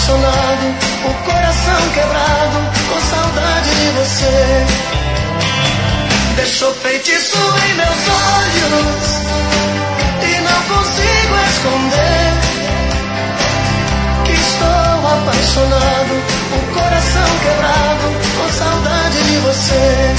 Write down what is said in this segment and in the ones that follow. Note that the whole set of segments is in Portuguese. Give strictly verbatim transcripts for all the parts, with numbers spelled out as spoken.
apaixonado, o coração quebrado, com saudade de você. Deixou feitiço em meus olhos e não consigo esconder que estou apaixonado, o coração quebrado, com saudade de você.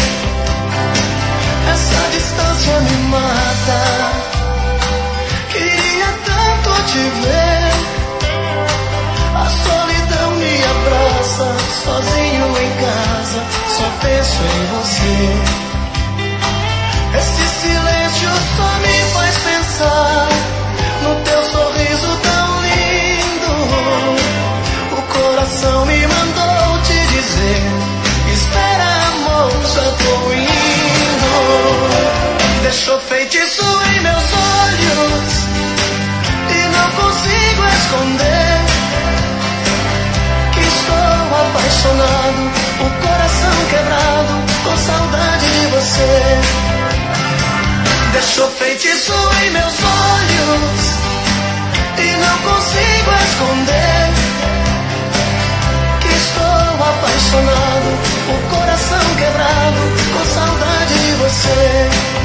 Essa distância me mata, queria tanto te ver. A solidão me abraça, sozinho em casa, só penso em você. Esse silêncio só me faz pensar no teu sorriso tão lindo. O coração me mandou te dizer: espera, amor, já tô indo. Deixou feitiço em meus olhos e não consigo esconder que estou apaixonado, o coração quebrado, com saudade de você. Deixou feitiço em meus olhos e não consigo esconder que estou apaixonado, o coração quebrado, com saudade de você.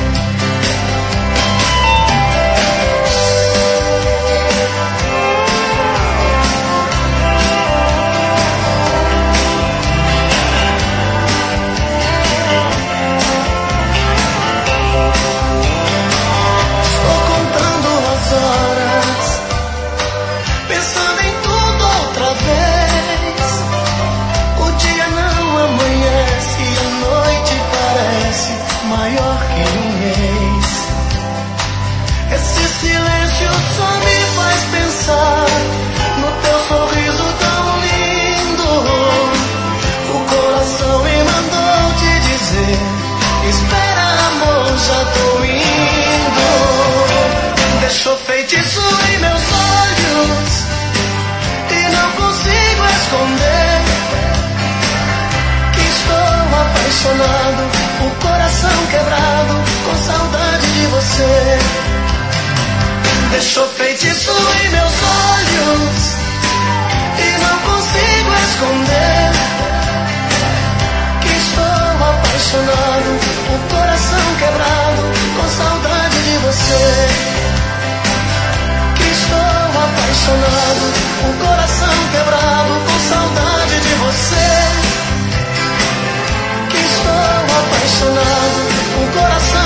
Maior que um mês. Esse silêncio só me faz pensar no teu sorriso tão lindo. O coração me mandou te dizer: espera, amor, já tô indo. Deixou feitiço em meus olhos e não consigo esconder que estou apaixonado, o coração quebrado, com saudade de você. Deixou feitiço em meus olhos e não consigo esconder que estou apaixonado, o coração quebrado, com saudade de você. Que estou apaixonado, o coração quebrado, com saudade de você. Apaixonado, um coração